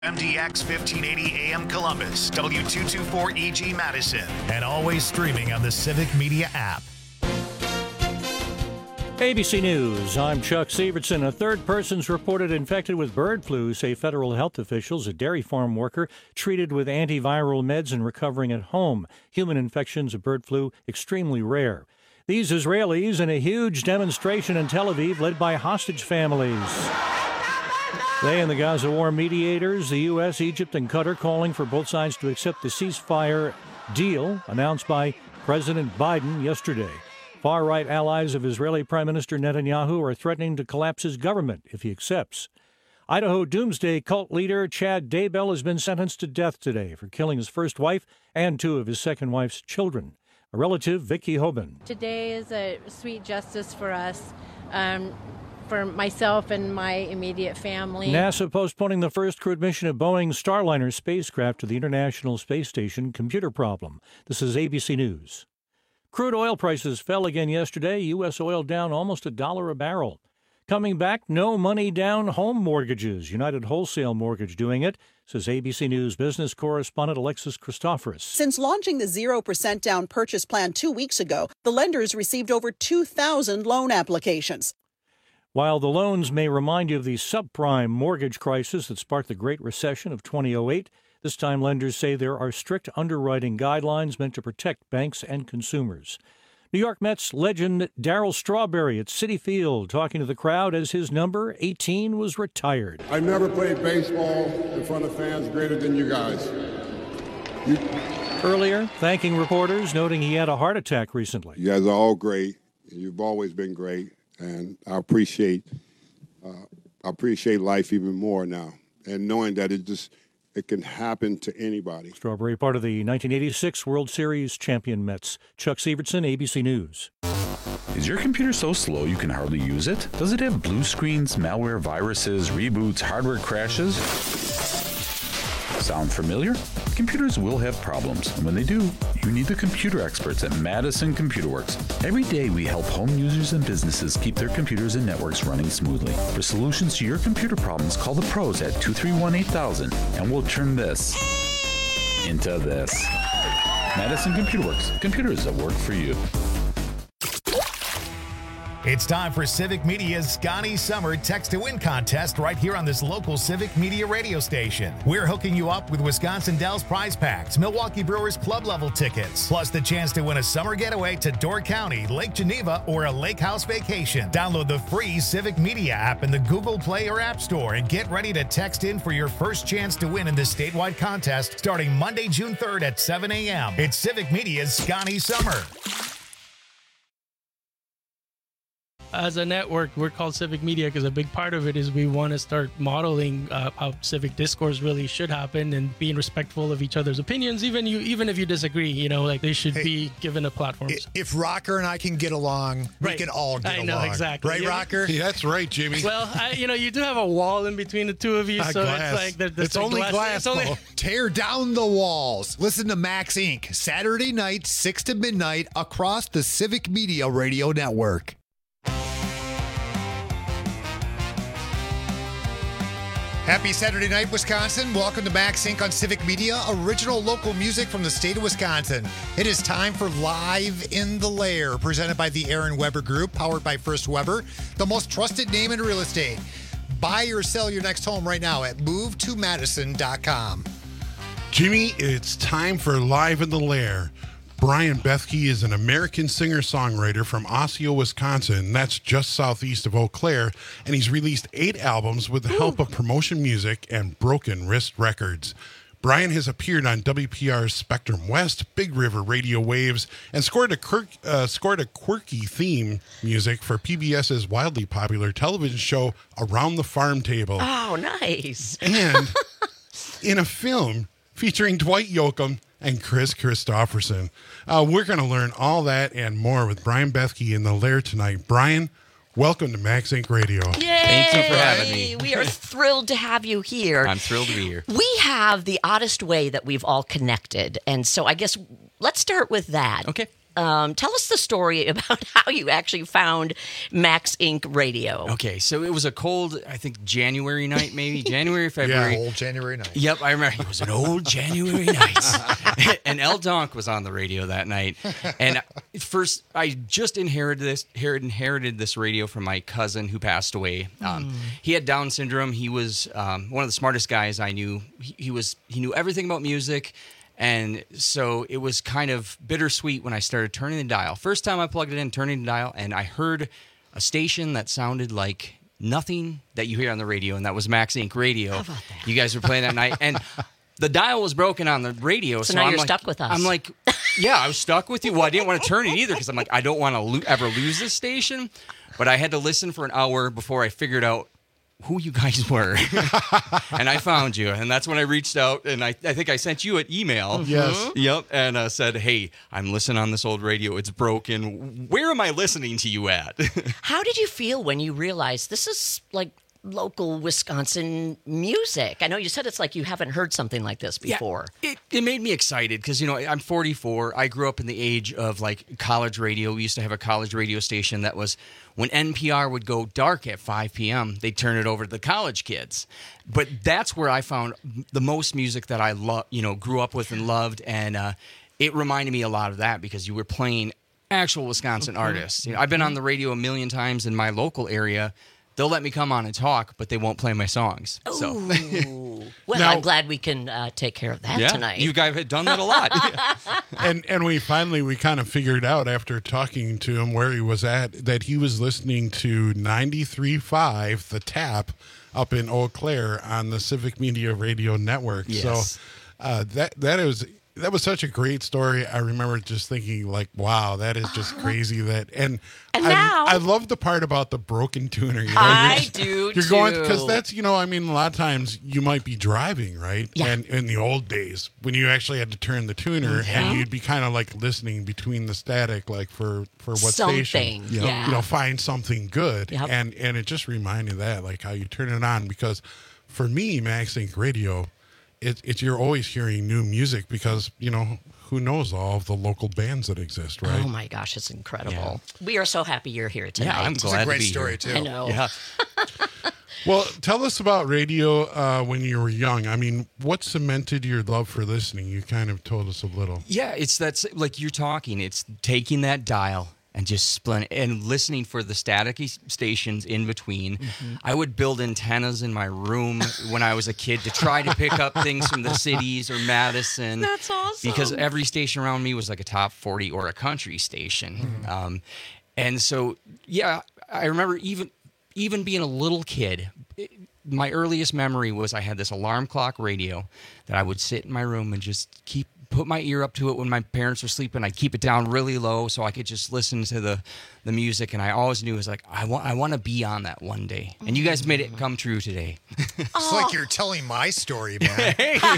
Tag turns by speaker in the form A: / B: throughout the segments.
A: MDX 1580 AM Columbus, W224EG Madison, and always streaming on the Civic Media app.
B: ABC News, I'm Chuck Severson. A third person's reported infected with bird flu, say federal health officials. A dairy farm worker treated with antiviral meds and recovering at home. Human infections of bird flu extremely rare. These Israelis in a huge demonstration in Tel Aviv led by hostage families. They and the Gaza war mediators, the U.S., Egypt, and Qatar, calling for both sides to accept the ceasefire deal announced by President Biden yesterday. Far-right allies of Israeli Prime Minister Netanyahu are threatening to collapse his government if he accepts. Idaho doomsday cult leader Chad Daybell has been sentenced to death today for killing his first wife and two of his second wife's children. A relative, Vicky Hoban.
C: Today is a sweet justice for us. For myself and my immediate family.
B: NASA postponing the first crewed mission of Boeing's Starliner spacecraft to the International Space Station. Computer problem. This is ABC News. Crude oil prices fell again yesterday. U.S. oil down almost $1 a barrel. Coming back, no money down home mortgages. United Wholesale Mortgage doing it, says ABC News business correspondent Alexis Christoforous.
D: Since launching the 0% down purchase plan 2 weeks ago, the lenders received over 2,000 loan applications.
B: While the loans may remind you of the subprime mortgage crisis that sparked the Great Recession of 2008, this time lenders say there are strict underwriting guidelines meant to protect banks and consumers. New York Mets legend Darryl Strawberry at Citi Field talking to the crowd as his number 18 was retired.
E: I've never played baseball in front of fans greater than you guys.
B: Earlier, thanking reporters, noting he had a heart attack recently.
E: You guys are all great. You've always been great. And I appreciate life even more now, and knowing that it can happen to anybody.
B: Strawberry, part of the 1986 World Series champion Mets. Chuck Severson, ABC News.
F: Is your computer so slow you can hardly use it? Does it have blue screens, malware, viruses, reboots, hardware crashes? Sound familiar? Computers will have problems, and when they do, you need the computer experts at Madison Computer Works. Every day we help home users and businesses keep their computers and networks running smoothly. For solutions to your computer problems, call the pros at 231-8000, and we'll turn this into this. Madison Computer Works. Computers that work for you.
A: It's time for Civic Media's Scotty Summer Text to Win contest right here on this local Civic Media radio station. We're hooking you up with Wisconsin Dells prize packs, Milwaukee Brewers club level tickets, plus the chance to win a summer getaway to Door County, Lake Geneva, or a lake house vacation. Download the free Civic Media app in the Google Play or App Store and get ready to text in for your first chance to win in this statewide contest starting Monday, June 3rd at 7 a.m. It's Civic Media's Scotty Summer.
G: As a network, we're called Civic Media because a big part of it is we want to start modeling how civic discourse really should happen and being respectful of each other's opinions, even if you disagree. They should be given a platform.
H: If Rocker and I can get along, we can all get along.
G: I know, exactly.
H: Right, Rocker?
I: Yeah, that's right, Jimmy.
G: Well, you do have a wall in between the two of you, so
H: glass.
G: It's like
H: it's only glass. Tear down the walls. Listen to Max Inc. Saturday night, 6 to midnight, across the Civic Media Radio Network. Happy Saturday night, Wisconsin. Welcome to Max Inc. on Civic Media, original local music from the state of Wisconsin. It is time for Live in the Lair, presented by the Aaron Weber Group, powered by First Weber, the most trusted name in real estate. Buy or sell your next home right now at movetomadison.com.
I: Jimmy, it's time for Live in the Lair. Brian Bethke is an American singer-songwriter from Osseo, Wisconsin. That's just southeast of Eau Claire, and he's released 8 albums with the help of Promotion Music and Broken Wrist Records. Brian has appeared on WPR's Spectrum West, Big River Radio Waves, and scored a quirky theme music for PBS's wildly popular television show Around the Farm Table.
J: Oh, nice.
I: And in a film featuring Dwight Yoakam and Chris Christopherson. We're going to learn all that and more with Brian Bethke in the Lair tonight. Brian, welcome to Max Inc. Radio.
J: Yay!
K: Thank you for having me.
J: We are thrilled to have you here.
K: I'm thrilled to be here.
J: We have the oddest way that we've all connected. And so I guess let's start with that.
K: Okay.
J: tell us the story about how you actually found Max Inc. Radio.
K: Okay, so it was a cold, I think, January night, maybe January, February.
H: Yeah, old January night.
K: Yep, I remember. It was an old January night, and El Donk was on the radio that night. And first, I just inherited this radio from my cousin who passed away. He had Down syndrome. He was one of the smartest guys I knew. He knew everything about music. And so it was kind of bittersweet when I started turning the dial. First time I plugged it in, turning the dial, and I heard a station that sounded like nothing that you hear on the radio, and that was Max Inc. Radio.
J: How about that?
K: You guys were playing that night, and the dial was broken on the radio.
J: So now you're stuck with us.
K: I'm like, yeah, I was stuck with you. Well, I didn't want to turn it either because I'm like, I don't want to ever lose this station. But I had to listen for an hour before I figured out who you guys were. And I found you, and that's when I reached out, and I think I sent you an email.
I: Yes.
K: Yep, and said, hey, I'm listening on this old radio. It's broken. Where am I listening to you at?
J: How did you feel when you realized this is like local Wisconsin music? I know you said it's like you haven't heard something like this before.
K: Yeah, it made me excited because, I'm 44. I grew up in the age of like college radio. We used to have a college radio station that was, when NPR would go dark at 5 p.m., they'd turn it over to the college kids. But that's where I found the most music that I grew up with and loved. And it reminded me a lot of that because you were playing actual Wisconsin artists. I've been on the radio a million times in my local area. They'll let me come on and talk, but they won't play my songs. So.
J: Well,
I: Now-
J: I'm glad we can take care of that tonight.
K: You guys have done that a lot.
I: And we kind of figured out after talking to him where he was at that he was listening to 93.5 The Tap up in Eau Claire on the Civic Media Radio Network.
K: Yes.
I: So that was such a great story. I remember just thinking like, wow, that is just crazy. I love the part about the broken tuner.
J: I do
I: You're going
J: too.
I: because that's a lot of times you might be driving, right?
J: Yeah.
I: And in the old days when you actually had to turn the tuner and you'd be kind of like listening between the static, like for what
J: Something.
I: station,
J: Yeah.
I: find something good.
J: Yep.
I: And it just reminded that like how you turn it on, because for me, Max Inc. Radio, it's you're always hearing new music because who knows all of the local bands that exist, right?
J: Oh my gosh, it's incredible. We are so happy you're here tonight.
K: I'm
H: It's
K: glad
H: a great
K: to be
H: story,
K: here.
H: too.
J: I know.
K: Yeah.
I: Well, tell us about radio when you were young. I mean, what cemented your love for listening? You kind of told us a little.
K: Yeah, that's like you're talking. It's taking that dial and just and listening for the static stations in between. I would build antennas in my room when I was a kid to try to pick up things from the cities or Madison.
J: That's awesome.
K: Because every station around me was like a top 40 or a country station. And so, yeah, I remember even being a little kid, my earliest memory was I had this alarm clock radio that I would sit in my room and just put my ear up to it when my parents were sleeping. I'd keep it down really low so I could just listen to the music. And I always knew it was like, I want to be on that one day. And you guys made it come true today.
H: It's like you're telling my story, man.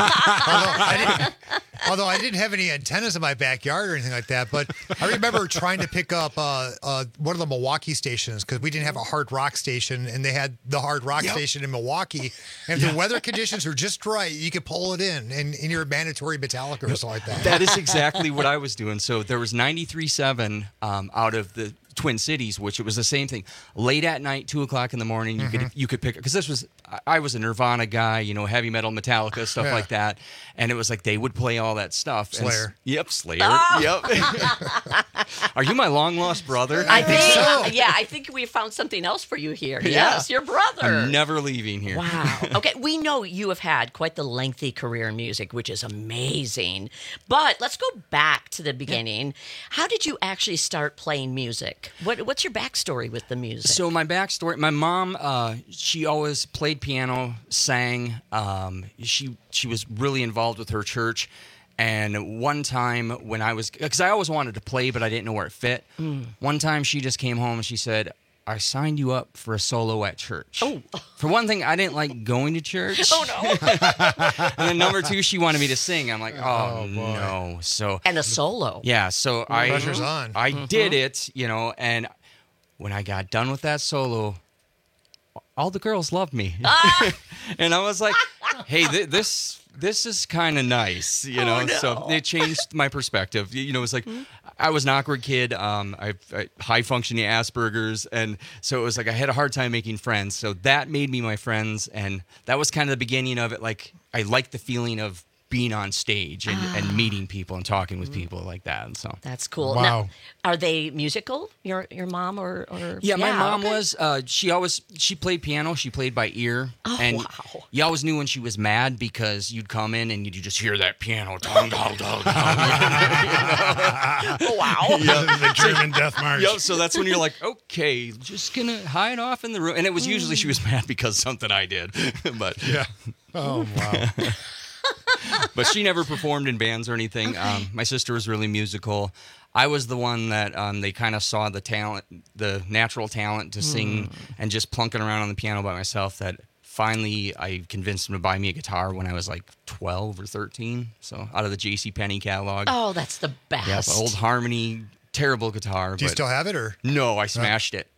H: Although I didn't have any antennas in my backyard or anything like that, but I remember trying to pick up one of the Milwaukee stations because we didn't have a hard rock station, and they had the hard rock station in Milwaukee. And if the weather conditions are just right, you could pull it in your mandatory Metallica or something like that.
K: That is exactly what I was doing. So there was 93.7 out of the Twin Cities, which it was the same thing. Late at night, 2:00 in the morning, you could pick, because I was a Nirvana guy, heavy metal, Metallica, stuff like that, and it was like they would play all that stuff.
H: Slayer.
K: Yep, Slayer. Yep. Are you my long lost brother?
J: I think
H: so.
J: I think we found something else for you here. Yes, your brother.
K: I'm never leaving here.
J: Wow. Okay, we know you have had quite the lengthy career in music, which is amazing. But let's go back to the beginning. How did you actually start playing music? What's your backstory with the music?
K: So my backstory, my mom, she always played piano, sang. She was really involved with her church. And one time when because I always wanted to play, but I didn't know where it fit. One time she just came home and she said, I signed you up for a solo at church. Oh. For one thing, I didn't like going to church.
J: Oh, no.
K: And then number two, she wanted me to sing. I'm like, oh no. So
J: And a solo.
K: yeah, so
H: Pressure's on.
K: I did it, and when I got done with that solo, all the girls loved me. And I was like, hey, this this is kind of nice, you know.
J: no.
K: So it changed my perspective. You know, it was like I was an awkward kid. I high functioning Asperger's, and so it was like I had a hard time making friends. So that made me my friends, and that was kind of the beginning of it. Like I liked the feeling of being on stage and meeting people and talking with people like that. And so
J: That's cool.
I: Wow.
J: Now, are they musical? Your mom or
K: yeah, my mom
J: okay.
K: was. She played piano. She played by ear,
J: Oh,
K: and
J: wow.
K: you always knew when she was mad because you'd come in and you'd just hear that piano. Dong, dong, dong, dong.
J: Oh, wow.
I: The German Death March.
K: Yep, so that's when you're like, okay, just gonna hide off in the room. And it was usually she was mad because something I did. But
I: Yeah. Oh, wow.
K: but she never performed in bands or anything. My sister was really musical. I was the one that they kind of saw the talent, the natural talent to sing and just plunking around on the piano by myself, that finally I convinced them to buy me a guitar when I was like 12 or 13. So out of the JCPenney catalog.
J: Oh, that's the best.
K: Yeah, old Harmony, terrible guitar.
H: Do you
K: but
H: still have it, or?
K: No, I smashed it.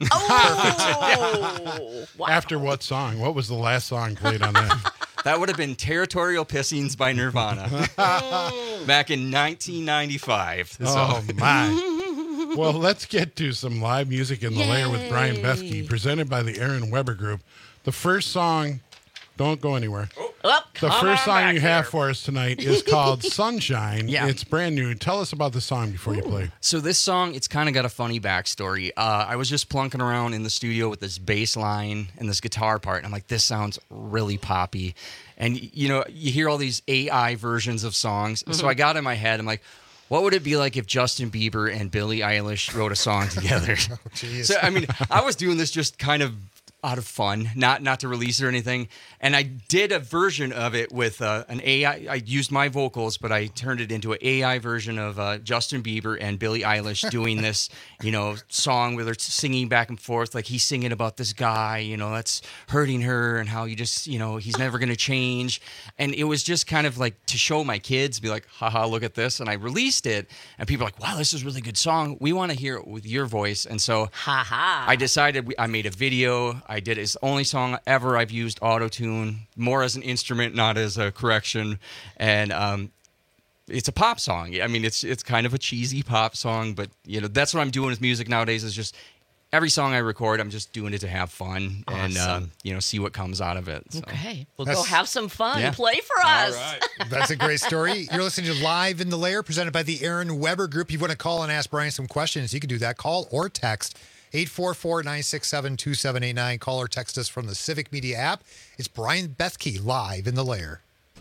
J: Oh, wow.
I: After what song? What was the last song played on that?
K: That would have been Territorial Pissings by Nirvana back in 1995. So.
I: Oh, my. Well, let's get to some live music in the lair with Brian Bethke, presented by the Aaron Weber Group. The first song, don't go anywhere. The first song you have for us tonight is called Sunshine.
K: Yeah.
I: It's brand new. Tell us about the song before you play.
K: So this song, it's kind of got a funny backstory. I was just plunking around in the studio with this bass line and this guitar part, and I'm like, this sounds really poppy. And, you know, you hear all these AI versions of songs. So I got in my head, I'm like, what would it be like if Justin Bieber and Billie Eilish wrote a song together?
H: Jeez.
K: So, I mean, I was doing this just kind of out of fun, not to release it or anything. And I did a version of it with an AI. I used my vocals, but I turned it into an AI version of Justin Bieber and Billie Eilish doing this, you know, song where they're singing back and forth. Like he's singing about this guy, you know, that's hurting her and how you just, you know, he's never going to change. And it was just kind of like to show my kids, be like, haha, look at this. And I released it and people are like, wow, this is a really good song. We want to hear it with your voice. And so I decided I made a video. I did it's the only song ever I've used auto-tune, more as an instrument, not as a correction. And it's a pop song. I mean, it's kind of a cheesy pop song, but you know, that's what I'm doing with music nowadays, is just every song I record, I'm just doing it to have fun and you know, see what comes out of it. So.
J: Okay. Well, go have some fun.
K: Yeah.
J: Play for us.
K: All right.
H: That's a great story. You're listening to Live in the Lair, presented by the Aaron Weber Group. If you want to call and ask Brian some questions, you can do that. Call or text 844-967-2789. Call or text us from the Civic Media app. It's Brian Bethke, Live in the Lair.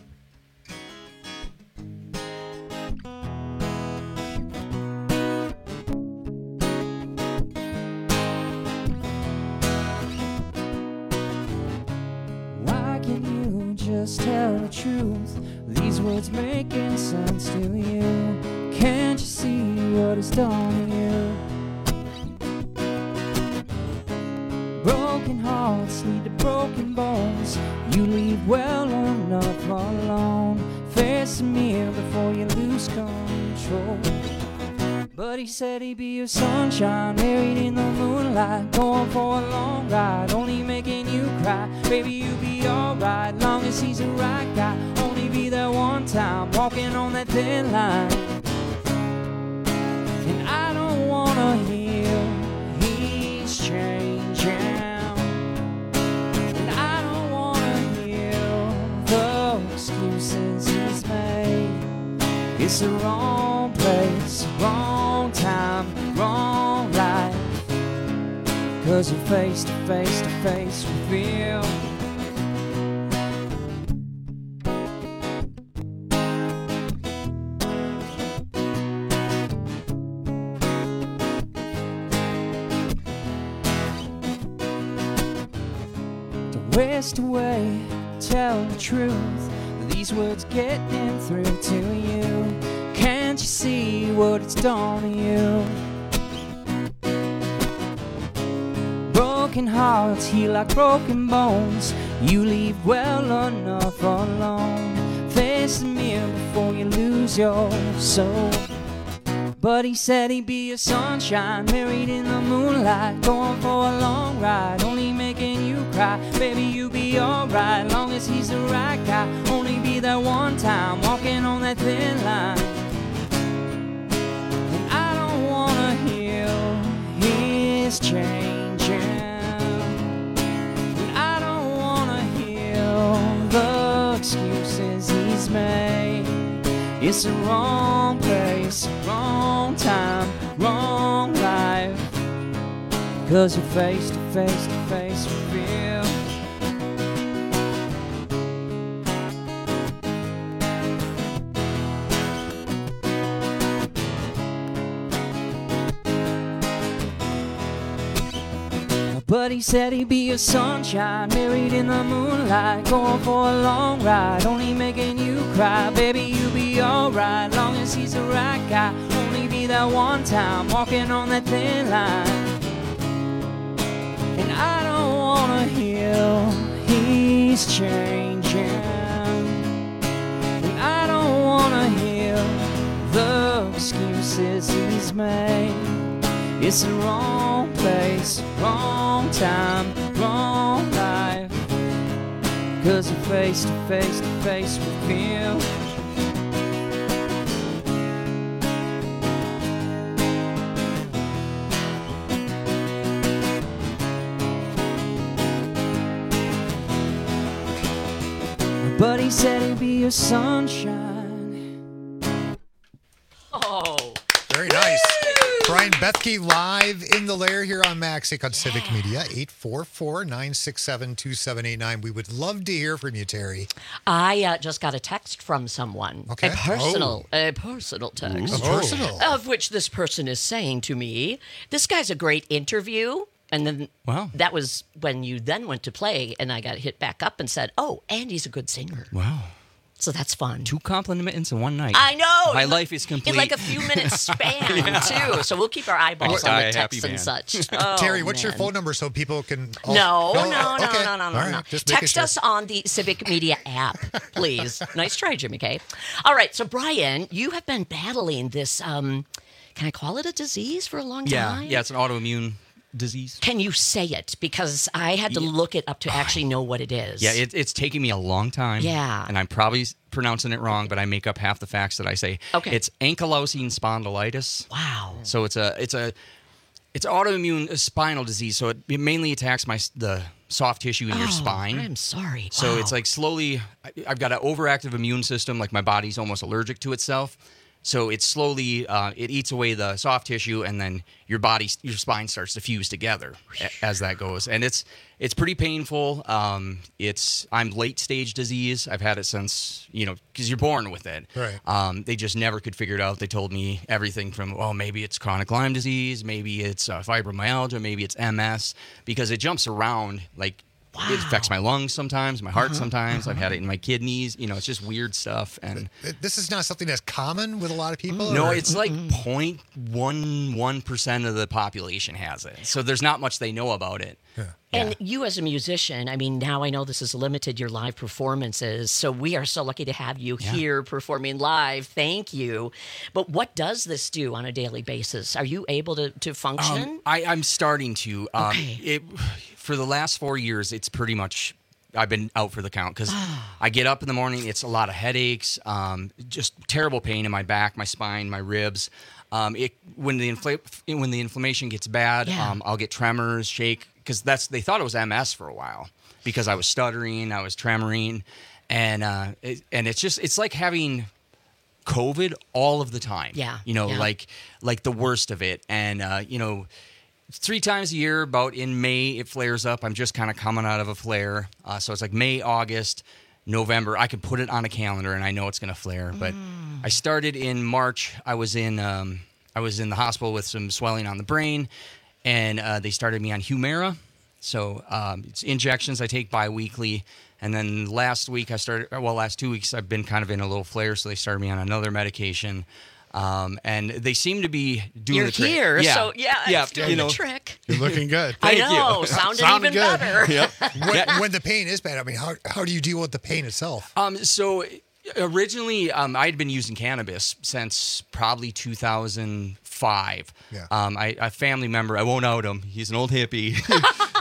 L: Why can't you just tell the truth? These words making sense to you. Can't you see what it's done to you? Broken hearts lead to broken bones. You leave well enough alone. Face the mirror before you lose control. But he said he'd be your sunshine, married in the moonlight, going for a long ride, only making you cry. Baby, you'll be alright, long as he's the right guy. Only be there one time, walking on that thin line. And I don't wanna hear he's changing. And I don't wanna hear the excuses he's made. It's the wrong place, wrong time, wrong life. 'Cause you're face to face with him. Don't waste away, tell the truth. These words getting through to you. Can't you see what it's done to you? Broken hearts heal like broken bones. You leave well enough alone. Face the mirror before you lose your soul. But he said he'd be your sunshine, married in the moonlight, going for a long ride, only making you cry. Baby, you'll be alright, long as he's the right guy. Only be be that one time walking on that thin line. And I don't wanna heal his changing. And I don't wanna heal the excuses he's made. It's the wrong place, wrong time, wrong life. 'Cause you're face to face to face with fear. But he said he'd be a sunshine, married in the moonlight, going for a long ride, only making you cry. Baby, you'll be alright, long as he's the right guy. Only be that one time, walking on that thin line. And I don't wanna heal, he's changing. And I don't wanna heal the excuses he's made. It's the wrong place, wrong time, wrong life. 'Cause you're face to face to face with him. But he said he'd be your sunshine.
H: Oh, very nice. Brian Bethke live in the lair here on Maxink on Civic Media, 844-967-2789. We would love to hear from you, Terry.
J: I just got a text from someone.
H: Okay.
J: A personal text.
H: Ooh. A personal.
J: Of which this person is saying to me, this guy's a great interview. And then that was when you then went to play, and I got hit back up and said, oh, Andy's a good singer.
K: Wow.
J: So that's fun.
K: 2 compliments in one night.
J: I know.
K: My life is complete.
J: In like a few minutes span, too. So we'll keep our eyeballs on the texts and such. Oh,
H: Terry, what's your
J: man.
H: phone number so people can...
J: No.
H: All
J: Right,
H: no. Just making
J: Text
H: sure.
J: us on the Civic Media app, please. Nice try, Jimmy K. All right, so Brian, you have been battling this, can I call it a disease for a long time?
K: Yeah, it's an autoimmune disease.
J: Can you say it? Because I had to look it up to actually know what it is.
K: Yeah, it's taken me a long time.
J: Yeah.
K: And I'm probably pronouncing it wrong, but I make up half the facts that I say.
J: Okay.
K: It's ankylosing spondylitis.
J: Wow.
K: So it's autoimmune spinal disease. So it mainly attacks the soft tissue in your spine.
J: I'm sorry.
K: So
J: Wow.
K: it's like slowly, I've got an overactive immune system, like my body's almost allergic to itself. So it slowly, it eats away the soft tissue, and then your spine starts to fuse together as that goes. And it's pretty painful. I'm late stage disease. I've had it since, because you're born with it.
H: Right.
K: They just never could figure it out. They told me everything from, maybe it's chronic Lyme disease, maybe it's fibromyalgia, maybe it's MS, because it jumps around like. Wow. It affects my lungs sometimes, my heart sometimes. I've had it in my kidneys. It's just weird stuff. And
H: this is not something that's common with a lot of people?
K: No, it's like 0.11% of the population has it. So there's not much they know about it.
H: Yeah.
J: And you as a musician, I mean, now I know this has limited your live performances, so we are so lucky to have you here performing live. Thank you. But what does this do on a daily basis? Are you able to function?
K: I'm starting to.
J: Okay.
K: For the last 4 years, it's pretty much I've been out for the count because I get up in the morning. It's a lot of headaches, just terrible pain in my back, my spine, my ribs. When the inflammation gets bad, I'll get tremors, shake, because they thought it was MS for a while because I was stuttering, I was tremoring, and it's like having COVID all of the time.
J: Yeah.
K: Like the worst of it, and 3 times a year, about in May, it flares up. I'm just kind of coming out of a flare. So it's like May, August, November. I can put it on a calendar, and I know it's going to flare. But I started in March. I was in the hospital with some swelling on the brain, and they started me on Humira. So it's injections I take bi-weekly. And then last 2 weeks, I've been kind of in a little flare, so they started me on another medication. And they seem to be doing the trick.
J: You're here, so it's doing the
K: know,
J: trick.
I: You're looking good.
J: I know, sounding even
I: good.
J: better.
K: Yep.
H: When the pain is bad, I mean, how do you deal with the pain itself?
K: So originally, I had been using cannabis since probably 2005.
H: Yeah.
K: A family member, I won't out him. He's an old hippie.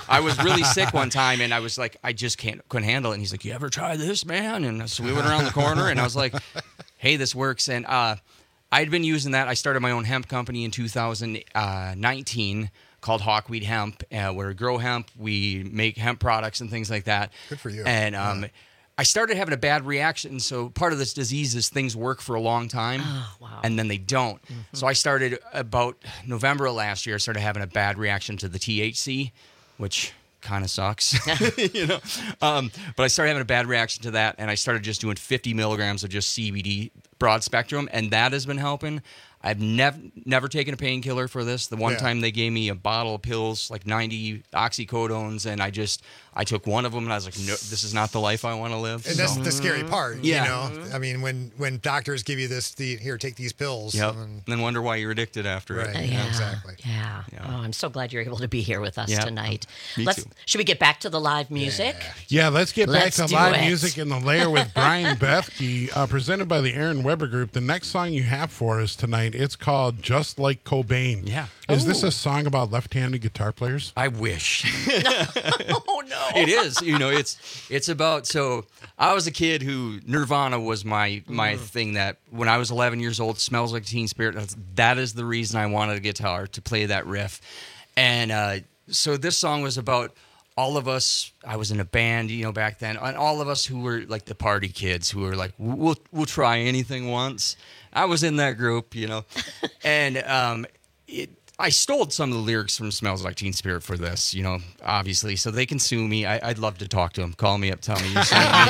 K: I was really sick one time, and I was like, I just couldn't handle it. And he's like, you ever try this, man? And so we went around the corner, and I was like, hey, this works. And I'd been using that. I started my own hemp company in 2019 called Hawkweed Hemp, where we grow hemp, we make hemp products and things like that.
H: Good for you.
K: And I started having a bad reaction. So part of this disease is things work for a long time, and then they don't. Mm-hmm. So I started about November of last year, I started having a bad reaction to the THC, which kind of sucks, you know. But I started having a bad reaction to that, and I started just doing 50 milligrams of just CBD broad spectrum, and that has been helping. I've never taken a painkiller for this. The one time they gave me a bottle of pills, like 90 oxycodones, and I took one of them, and I was like, no, this is not the life I want to live.
H: And that's the scary part,
K: Yeah.
H: you know? I mean, when doctors give you this, here, take these pills.
K: Yep. And then wonder why you're addicted after it.
J: Yeah,
H: exactly.
J: Yeah. Oh, I'm so glad you're able to be here with us
K: Yeah.
J: tonight.
K: Me too.
J: Should we get back to the live music?
I: Yeah, let's get back
J: Let's
I: to
J: do
I: live
J: it.
I: music in the lair with Brian Bethke, presented by the Aaron Weber Group. The next song you have for us tonight, it's called Just Like Cobain.
K: Yeah.
I: Is this a song about left-handed guitar players?
K: I wish.
J: Oh no.
K: It is. You know, it's about, so I was a kid who Nirvana was my thing, that when I was 11 years old, Smells Like Teen Spirit, that is the reason I wanted a guitar, to play that riff. And so this song was about all of us. I was in a band, you know, back then, and all of us who were like the party kids who were like, we'll try anything once. I was in that group, you know. And I stole some of the lyrics from Smells Like Teen Spirit for this, you know, obviously, so they can sue me. I'd love to talk to them. Call me up, tell me you sent me.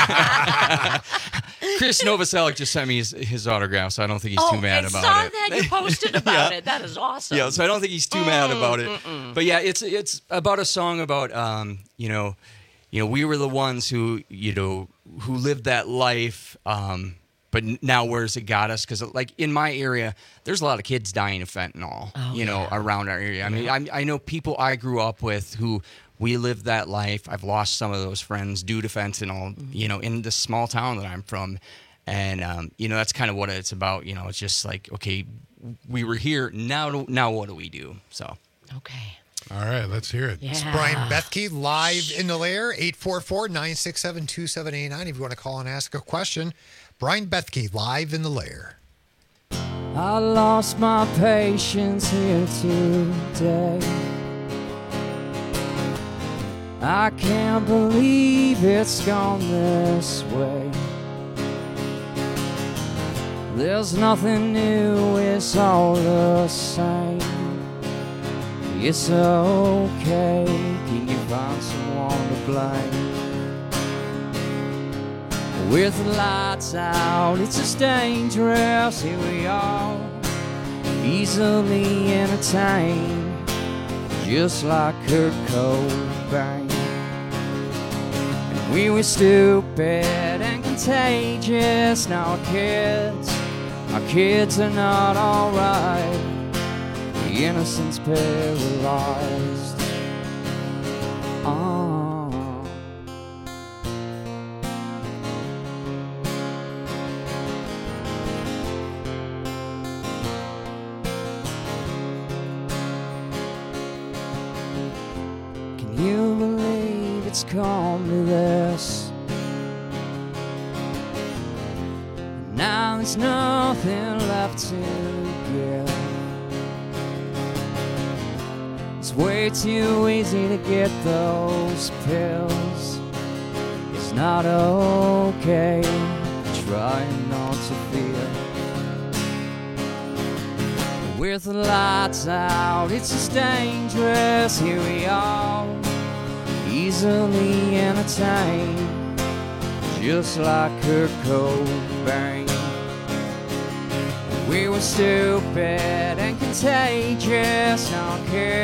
K: Chris Novoselic just sent me his autograph, so I don't think he's too mad about it.
J: I saw that you posted about it. That is awesome.
K: Yeah, so I don't think he's too mad about it. But yeah, it's about a song about you know, we were the ones who, you know, who lived that life. But now where's it got us? Because like in my area, there's a lot of kids dying of fentanyl, you know, around our area. I mean, I know people I grew up with who we lived that life. I've lost some of those friends due to fentanyl, you know, in the small town that I'm from. And, you know, that's kind of what it's about. You know, it's just like, okay, we were here. Now what do we do? So.
J: Okay.
I: All right, let's hear it.
J: Yeah.
H: It's Brian Bethke live in the lair, 844-967-2789. If you want to call and ask a question, Brian Bethke live in the lair.
L: I lost my patience here today. I can't believe it's gone this way. There's nothing new, it's all the same. It's okay, can you find someone to blame? With the lights out, it's just dangerous, here we are, easily entertained, just like Kurt Cobain. And we were stupid and contagious, now our kids are not alright, the innocence paralyzed. Can you believe it's come to this? Now there's nothing left to give. It's way too easy to get those pills. It's not okay, trying not to feel. With the lights out, it's just dangerous, here we are, easily entertained, just like Kurt Cobain. We were stupid and contagious, now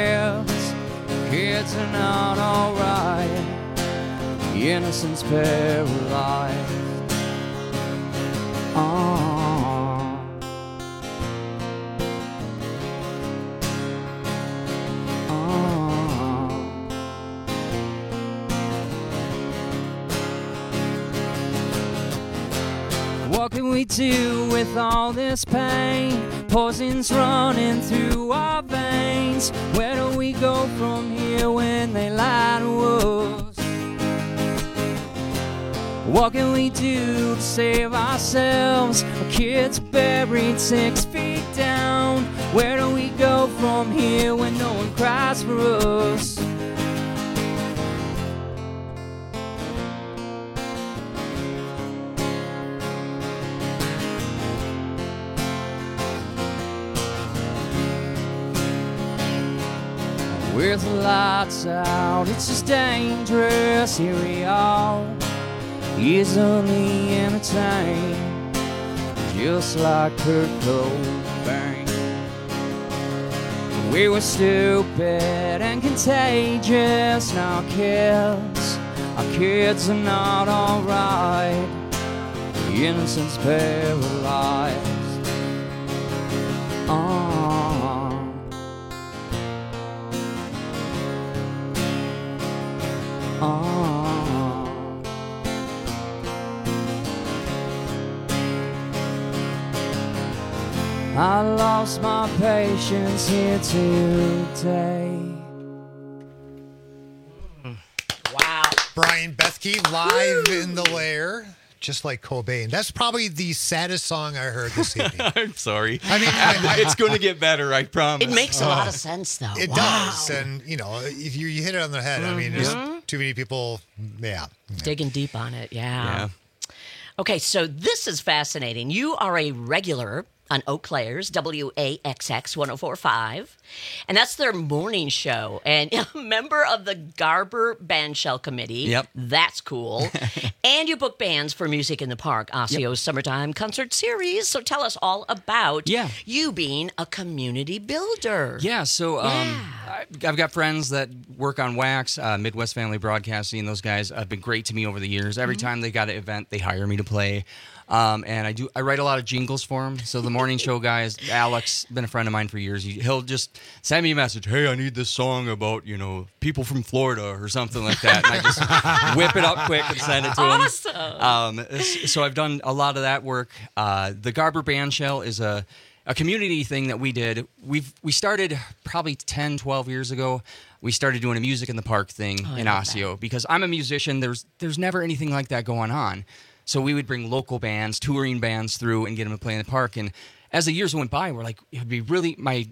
L: kids are not alright, the innocence paralyzed. What can we do with all this pain? Poison's running through our veins. Where do we go from here when they lie to us? What can we do to save ourselves? Our kids buried 6 feet down. Where do we go from here when no one cries for us? With the lights out, it's just dangerous. Here we are, easily entertained, just like Kurt Cobain. We were stupid and contagious. Now our kids are not alright. Innocence paralyzed. I lost my patience here today.
H: Wow. Brian Bethke, live in the lair, just like Cobain. That's probably the saddest song I heard this evening.
K: I'm sorry.
H: I mean,
K: it's going to get better, I promise.
J: It makes a lot of sense, though.
H: It does. And, you know, if you hit it on the head, I mean, there's too many people,
J: digging deep on it, yeah. Okay, so this is fascinating. You are a regular on Eau Claire's WAXX 104.5, and that's their morning show, and a member of the Garber Bandshell Committee.
K: Yep.
J: That's cool. And you book bands for Music in the Park, Osceo's Summertime Concert Series. So tell us all about you being a community builder.
K: Yeah, so I've got friends that work on Wax, Midwest Family Broadcasting. Those guys have been great to me over the years. Every time they got an event, they hire me to play. And I write a lot of jingles for him. So the morning show guys, Alex, been a friend of mine for years. He'll just send me a message. Hey, I need this song about, people from Florida or something like that. And I just whip it up quick and send it to him. So I've done a lot of that work. The Garber Bandshell is a community thing that we did. We started probably 10, 12 years ago. We started doing a Music in the Park thing in Osseo because I'm a musician. There's never anything like that going on. So we would bring local bands, touring bands through and get them to play in the park. And as the years went by, we're like, it'd be really, my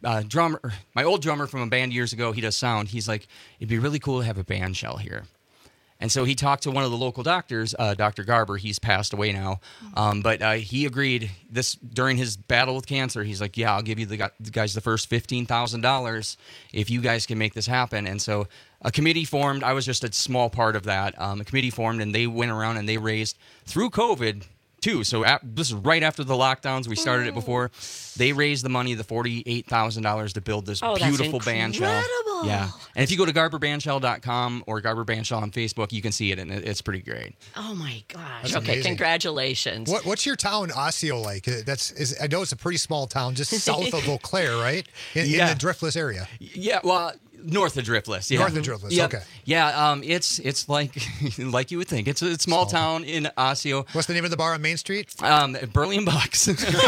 K: old drummer from a band years ago, he does sound. He's like, it'd be really cool to have a bandshell here. And so he talked to one of the local doctors, Dr. Garber. He's passed away now. But he agreed this during his battle with cancer. He's like, yeah, I'll give you the guys the first $15,000 if you guys can make this happen. And so a committee formed. I was just a small part of that. A committee formed, and they went around and they raised, through COVID, too. So this is right after the lockdowns. We started it before. They raised the money, the $48,000 to build this beautiful bandshell. Yeah. And if you go to GarberBandshell.com or Garber Bandshell on Facebook, you can see it, and it's pretty great.
J: Oh, my gosh.
H: That's
J: okay,
H: amazing.
J: Congratulations.
H: What's your town, Osseo, like? I know it's a pretty small town, just south of Eau Claire, right? In the Driftless area.
K: Yeah, well, north of Driftless. Yeah.
H: North of Driftless, okay.
K: Yeah, it's like like you would think. It's a small town in Osseo.
H: What's the name of the bar on Main Street?
K: Burley and Bucks.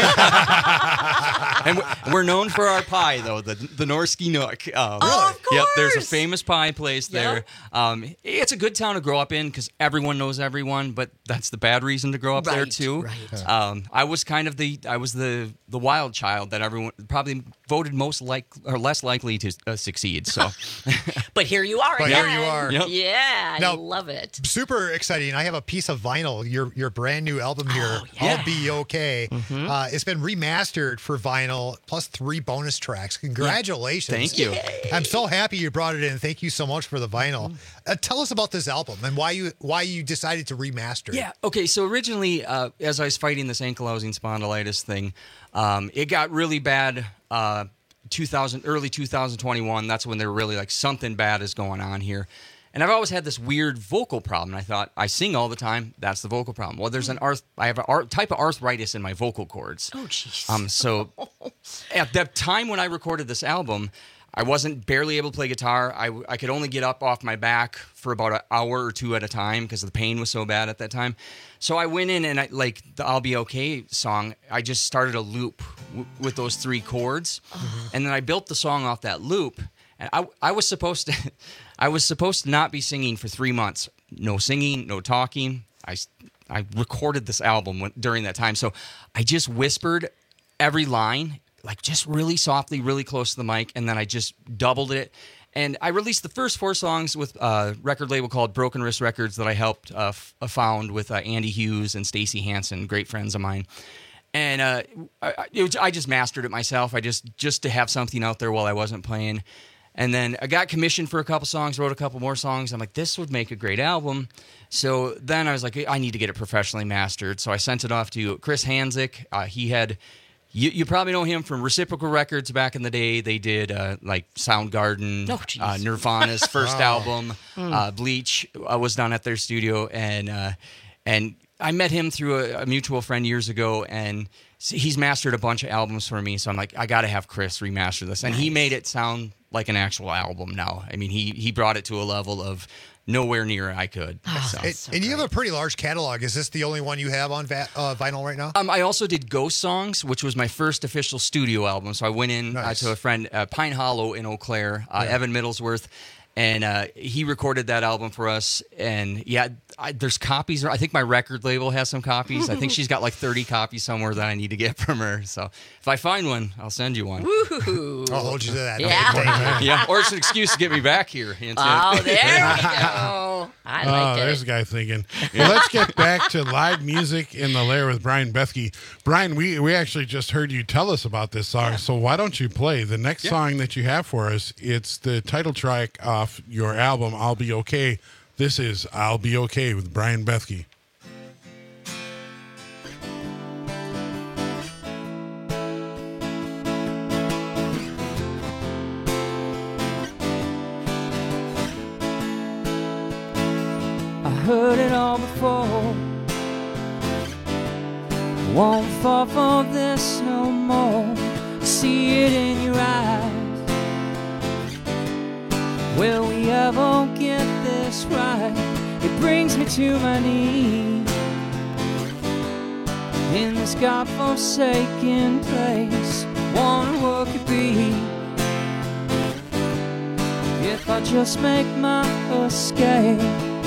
K: And we're known for our pie, though, the Norski Nook.
J: Really? Of course!
K: Yep, there's a famous pie place there. Yep. It's a good town to grow up in because everyone knows everyone, but that's the bad reason to grow up there, too.
J: Right.
K: I was kind of the wild child that everyone probably voted less likely to succeed. So,
J: but here you are.
H: Here you are.
K: Yep.
J: Yeah, I love it.
H: Super exciting. I have a piece of vinyl. Your brand new album here, I'll Be Okay. Mm-hmm. It's been remastered for vinyl, plus 3 bonus tracks. Congratulations!
K: Thank you.
J: Yay.
H: I'm so happy you brought it in. Thank you so much for the vinyl. Tell us about this album and why you decided to remaster it.
K: Yeah. Okay. So originally, as I was fighting this ankylosing spondylitis thing, it got really bad. Early 2021. That's when they were really like, something bad is going on here. And I've always had this weird vocal problem. And I thought, I sing all the time. That's the vocal problem. Well, there's I have a type of arthritis in my vocal cords.
J: Oh, jeez.
K: So at that time when I recorded this album, I wasn't barely able to play guitar. I could only get up off my back for about an hour or two at a time because the pain was so bad at that time. So I went in and the I'll Be Okay song, I just started a loop with those 3 chords. And then I built the song off that loop. And I was supposed to not be singing for 3 months. No singing, no talking. I recorded this album during that time. So I just whispered every line, like just really softly, really close to the mic, and then I just doubled it. And I released the first 4 songs with a record label called Broken Wrist Records that I helped found with Andy Hughes and Stacey Hansen, great friends of mine. And I just mastered it myself. Just to have something out there while I wasn't playing. And then I got commissioned for a couple songs, wrote a couple more songs. I'm like, this would make a great album. So then I was like, I need to get it professionally mastered. So I sent it off to Chris Hanzik. He had... You probably know him from Reciprocal Records back in the day. They did like Soundgarden, Nirvana's first album, Bleach was done at their studio, and I met him through a mutual friend years ago, and he's mastered a bunch of albums for me. So I'm like, I got to have Chris remaster this, and he made it sound like an actual album now. I mean, he brought it to a level of nowhere near I could.
H: And you have a pretty large catalog. Is this the only one you have on vinyl right now?
K: I also did Ghost Songs, which was my first official studio album. So I went in to a friend, Pine Hollow in Eau Claire, Evan Middlesworth, and he recorded that album for us. And there's copies. I think my record label has some copies. I think she's got like 30 copies somewhere that I need to get from her. So if I find one, I'll send you one.
J: Woo-hoo.
H: I'll hold you to that.
K: Yeah, or it's an excuse to get me back here.
J: Oh, there we go. I like it.
I: There's a guy thinking. Well, let's get back to live music in the Lair with Brian Bethke. Brian, we actually just heard you tell us about this song, so why don't you play the next song that you have for us? It's the title track off your album, I'll Be Okay. This is I'll Be Okay with Brian Bethke.
L: I heard it all before. Won't fall for this no more. I see it in your eyes. Will we ever get this right? It brings me to my knees in this God-forsaken place. Wonder what could be if I just make my escape.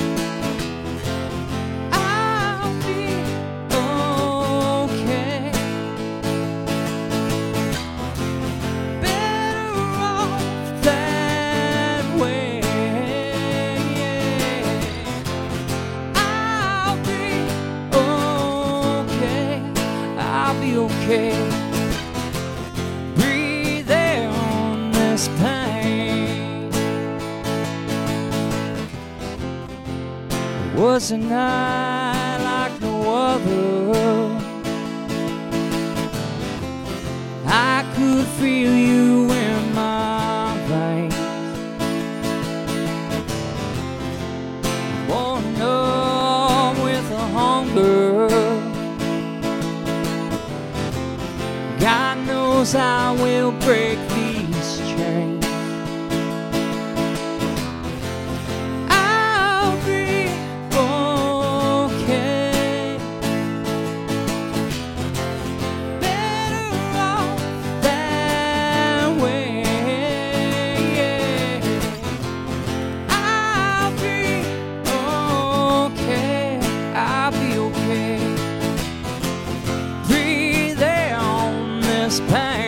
L: Okay, breathe on this pain. It was a night like no other. I could feel you in my veins. Born numb with a hunger. God knows I will break these chains. I'll be okay. Better off that way. I'll be okay. I'll be okay. Breathe on this pain.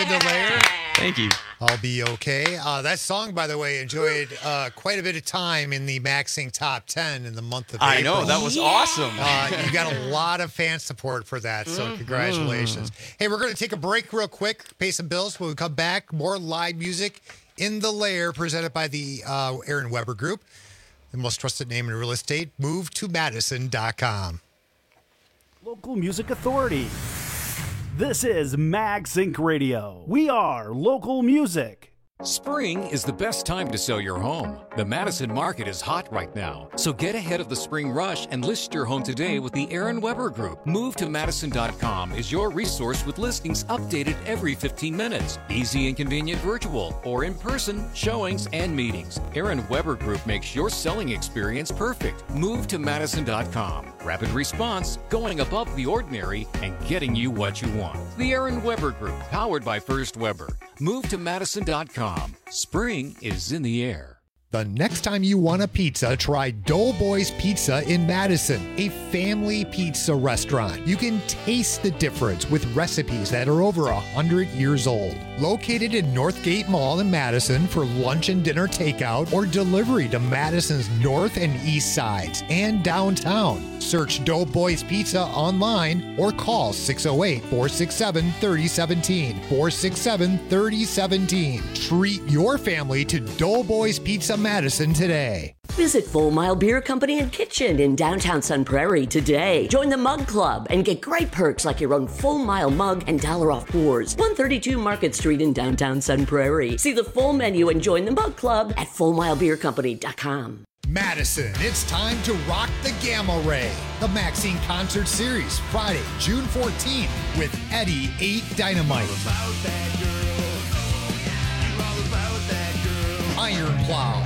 H: in the Lair.
K: Thank you.
H: I'll be okay. That song, by the way, enjoyed quite a bit of time in the MaxSync Top 10 in the month of April.
K: I know, that was awesome.
H: You got a lot of fan support for that, so congratulations. Hey, we're going to take a break real quick, pay some bills. When we come back, more live music in the Lair presented by the Aaron Weber Group, the most trusted name in real estate. Move to Madison.com.
M: Local Music Authority. This is MagSync Radio. We are local music.
N: Spring is the best time to sell your home. The Madison market is hot right now, so get ahead of the spring rush and list your home today with the Aaron Weber Group. Move to Madison.com is your resource with listings updated every 15 minutes. Easy and convenient virtual or in-person showings and meetings. Aaron Weber Group makes your selling experience perfect. Move to Madison.com. Rapid response, going above the ordinary, and getting you what you want. The Aaron Weber Group, powered by First Weber. Move to Madison.com. Spring is in the air.
H: The next time you want a pizza, try Doughboys Pizza in Madison, a family pizza restaurant. You can taste the difference with recipes that are over 100 years old. Located in Northgate Mall in Madison for lunch and dinner takeout or delivery to Madison's north and east sides and downtown. Search Doughboys Pizza online or call 608-467-3017. 467-3017. Treat your family to Doughboys Pizza Madison today.
O: Visit Full Mile Beer Company and Kitchen in downtown Sun Prairie today. Join the Mug Club and get great perks like your own Full Mile mug and $1 off pours. 132 Market Street in downtown Sun Prairie. See the full menu and join the Mug Club at FullMileBeerCompany.com.
H: Madison, it's time to rock the Gamma Ray. The MaxSync Concert Series, Friday, June 14th with Eddie 8 Dynamite. Iron Plow.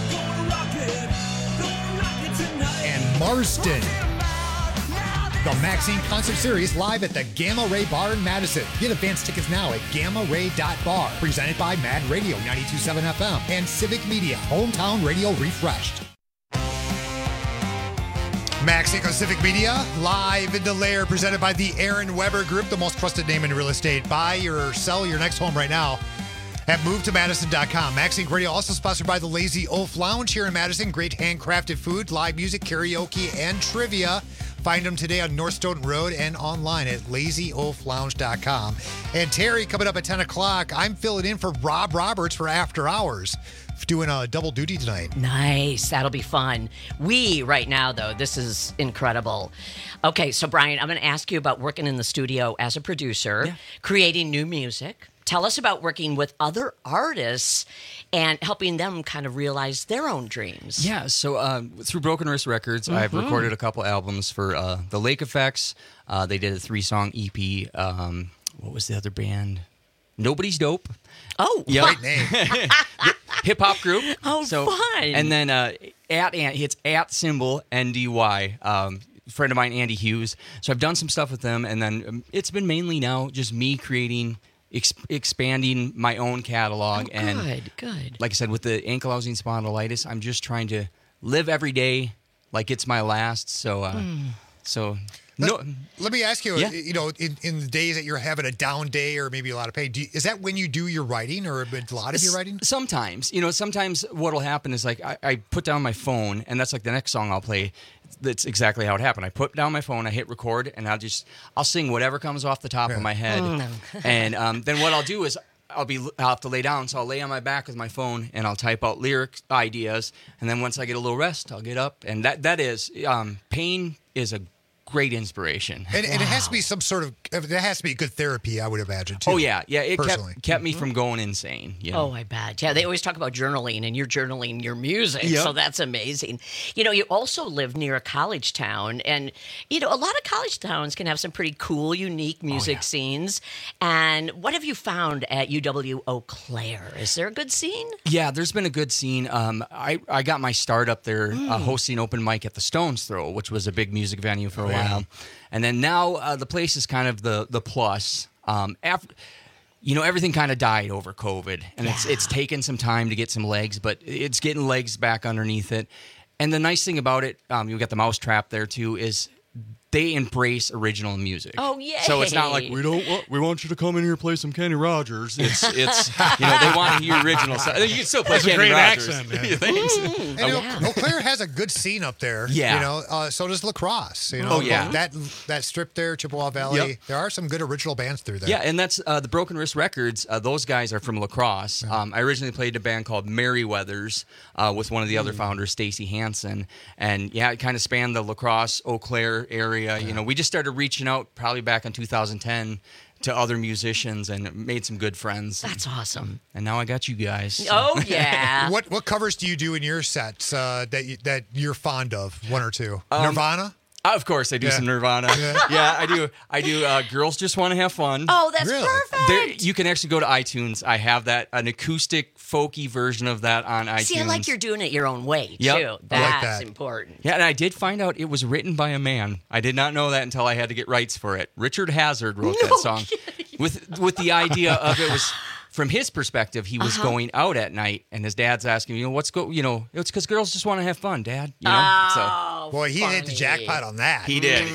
H: And Marston. The MaxSync Concert Series live at the Gamma Ray Bar in Madison. Get advance tickets now at gammaray.bar. Presented by Mad Radio 92.7 FM and Civic Media, Hometown Radio Refreshed. MaxSync on Civic Media, live in the Lair, presented by the Aaron Weber Group, the most trusted name in real estate. Buy or sell your next home right now at MoveToMadison.com. MaxSync Radio also sponsored by the Lazy Oaf Lounge here in Madison. Great handcrafted food, live music, karaoke, and trivia. Find them today on North Stoughton Road and online at LazyOafLounge.com. And Terry, coming up at 10 o'clock, I'm filling in for Rob Roberts for After Hours. Doing a double duty tonight.
J: Nice. That'll be fun. Right now, though, this is incredible. Okay, so Brian, I'm going to ask you about working in the studio as a producer, creating new music. Tell us about working with other artists and helping them kind of realize their own dreams.
K: Yeah, so through Broken Wrist Records, I've recorded a couple albums for the Lake Effects. They did a 3-song EP. What was the other band? Nobody's Dope.
J: Oh,
H: great name.
K: Hip hop group.
J: Oh, fun.
K: And then it's at symbol NDY. Friend of mine, Andy Hughes. So I've done some stuff with them, and then it's been mainly now just me creating, expanding my own catalog.
J: Good.
K: Like I said, with the ankylosing spondylitis, I'm just trying to live every day like it's my last. So
H: let me ask you, you know, in the days that you're having a down day or maybe a lot of pain, is that when you do your writing or a lot of your writing?
K: Sometimes. You know, sometimes what will happen is like I put down my phone and that's like the next song I'll play. That's exactly how it happened. I put down my phone, I hit record, and I'll sing whatever comes off the top of my head. And then what I'll do is I'll have to lay down, so I'll lay on my back with my phone and I'll type out lyric ideas. And then once I get a little rest, I'll get up. And that is pain is a great inspiration.
H: And it has to be some sort of, there has to be good therapy, I would imagine, too.
K: Oh, yeah. Yeah, it kept me from going insane. You know?
J: Oh, I bet. Yeah, they always talk about journaling, and you're journaling your music, so that's amazing. You know, you also live near a college town, and, you know, a lot of college towns can have some pretty cool, unique music scenes. And what have you found at UW Eau Claire? Is there a good scene?
K: Yeah, there's been a good scene. I got my start up there hosting open mic at the Stones Throw, which was a big music venue for a while. And then now the place is kind of the plus. After, you know, everything kind of died over COVID, and it's taken some time to get some legs, but it's getting legs back underneath it. And the nice thing about it, you've got the Mousetrap there too, is they embrace original music.
J: Oh, yay.
K: So it's not like we want you to come in here and play some Kenny Rogers. It's they want to hear original stuff. You can still play
I: That's
K: Kenny
I: a great
K: Rogers.
I: accent, man.
K: Yeah, thanks.
H: And Eau Claire has a good scene up there.
K: Yeah.
H: So does La Crosse.
K: Oh, yeah.
H: That strip there, Chippewa Valley.
K: Yep.
H: There are some good original bands through there.
K: Yeah, and that's the Broken Wrist Records. Those guys are from La Crosse. I originally played a band called Merryweathers with one of the other founders, Stacy Hansen. And yeah, it kind of spanned the La Crosse, Eau Claire area. You know, we just started reaching out probably back in 2010 to other musicians and made some good friends.
J: That's awesome.
K: And now I got you guys.
J: Oh, yeah.
H: What covers do you do in your sets that you're fond of? One or two? Nirvana?
K: Of course, I do some Nirvana. Yeah, I do. Girls Just Want to Have Fun.
J: Oh, that's perfect.
K: You can actually go to iTunes. I have an acoustic, folky version of that on iTunes.
J: See, I like you're doing it your own way,
K: Yep.
J: too.
K: I like
J: That's
K: that.
J: important.
K: Yeah, and I did find out it was written by a man. I did not know that until I had to get rights for it. Richard Hazard wrote that song. With the idea of it was from his perspective, he was going out at night, and his dad's asking, it's because girls just want to have fun, Dad.
J: Oh,
H: boy, he hit the jackpot on that.
K: He did.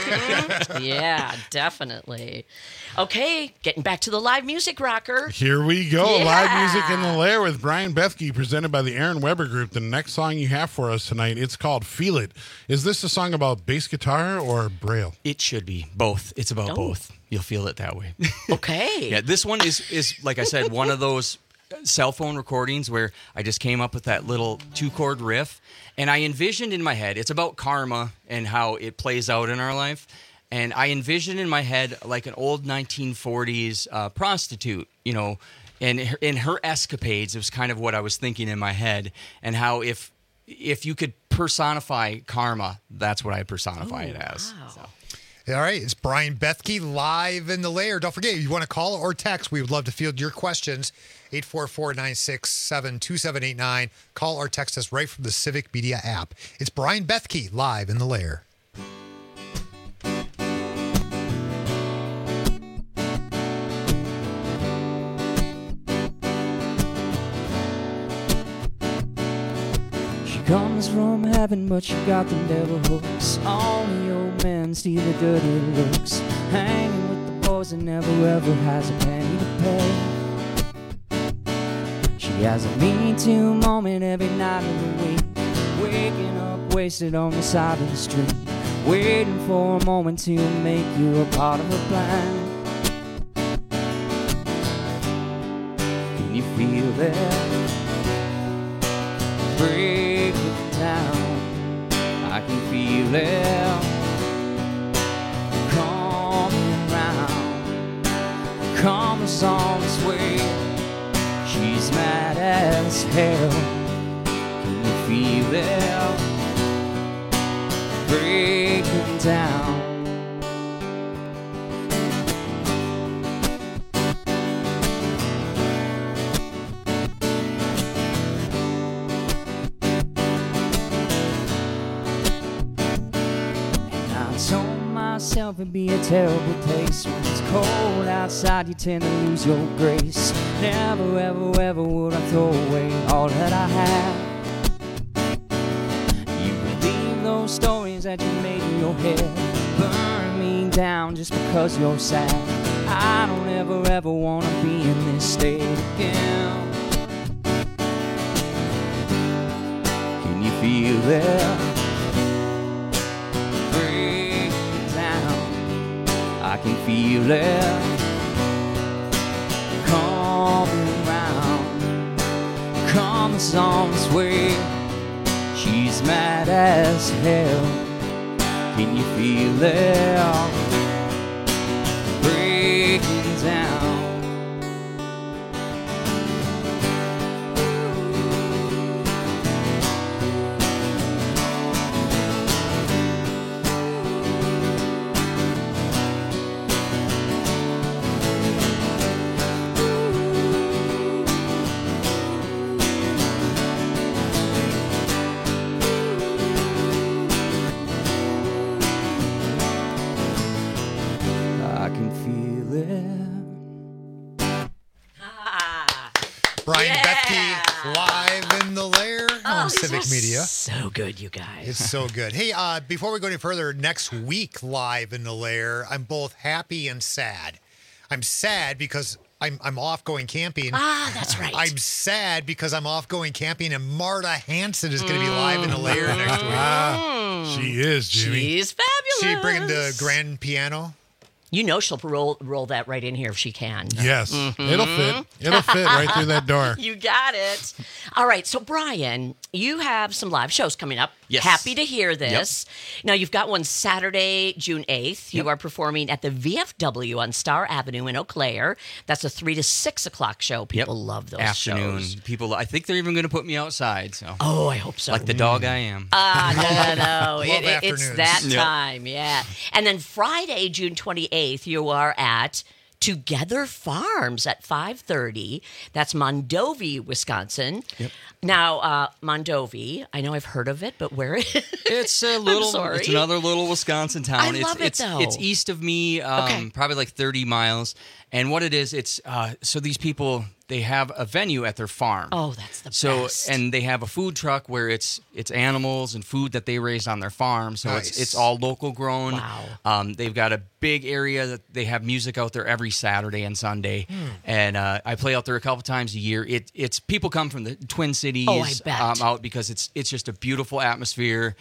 J: Yeah, definitely. Okay, getting back to the live music rocker.
I: Here we go.
J: Yeah.
I: Live music in the lair with Brian Bethke, presented by the Aaron Weber Group. The next song you have for us tonight, it's called Feel It. Is this a song about bass guitar or Braille?
K: It should be both. It's about both. You'll feel it that way.
J: Okay.
K: Yeah, this one is like I said, one of those cell phone recordings where I just came up with that little 2-chord riff, and I envisioned in my head, it's about karma and how it plays out in our life. And I envisioned in my head like an old 1940s prostitute, and in her escapades. It was kind of what I was thinking in my head, and how if you could personify karma, that's what I personify it as.
J: Wow.
K: So.
H: All right, it's Brian Bethke live in the lair. Don't forget, if you want to call or text, we would love to field your questions. 844-967-2789. Call or text us right from the Civic Media app. It's Brian Bethke live in the lair.
L: She comes from heaven, but she got the devil hooks. All the old men see the dirty looks. Hanging with the boys and never ever has a penny to pay. She has a Me Too moment every night of the week. Waking up wasted on the side of the street. Waiting for a moment to make you a part of her plan. Can you feel that? Break it down. I can feel it coming round. Comes on its way. She's mad as hell. Can you feel it breaking down? Myself would be a terrible place. When it's cold outside, you tend to lose your grace. Never, ever, ever would I throw away all that I have. You believe those stories that you made in your head. Burn me down just because you're sad. I don't ever, ever want to be in this state again. Can you feel that? I can feel it coming round, comes on its way. She's mad as hell. Can you feel it breaking down? I can feel it
H: on
J: these
H: Civic
J: are
H: Media.
J: So good, you guys.
H: It's so good. Hey, before we go any further, next week live in the lair, I'm both happy and sad. I'm sad because I'm off going camping.
J: Ah, that's right.
H: I'm sad because I'm off going camping, and Marta Hanson is going to be live in the lair next week.
I: She is, Jimmy.
J: She's fabulous.
H: She bringing the grand piano.
J: You know she'll roll that right in here if she can.
I: Yes.
J: Mhm.
I: It'll fit. It'll fit right through that door.
J: You got it. All right. So, Brian, you have some live shows coming up.
K: Yes.
J: Happy to hear this. Now, you've got one Saturday, June 8th. You are performing at the VFW on Star Avenue in Eau Claire. That's a 3 to 6 o'clock show. People love those
K: Afternoon.
J: shows.
K: People, I think they're even going to put me outside. So.
J: Oh, I hope so.
K: Like the dog I am.
J: No.
H: Love
J: It's
H: afternoons.
J: that
K: Yep.
J: time, yeah. And then Friday, June 28th, you are at Together Farms at 5:30. That's Mondovi, Wisconsin.
K: Yep.
J: Now, Mondovi, I know I've heard of it, but where?
K: It's a little.
J: sorry.
K: It's another little Wisconsin town.
J: I
K: it's,
J: love it,
K: it's,
J: though.
K: It's east of me, probably like 30 miles. And what it is, it's so these people, they have a venue at their farm.
J: Oh, that's the
K: So
J: best.
K: and they have a food truck where it's animals and food that they raised on their farm. So
H: Nice.
K: it's all local grown.
J: Wow.
K: They've got a big area that they have music out there every Saturday and Sunday. And I play out there a couple times a year. It's people come from the Twin Cities
J: Oh, I bet.
K: out because it's just a beautiful atmosphere.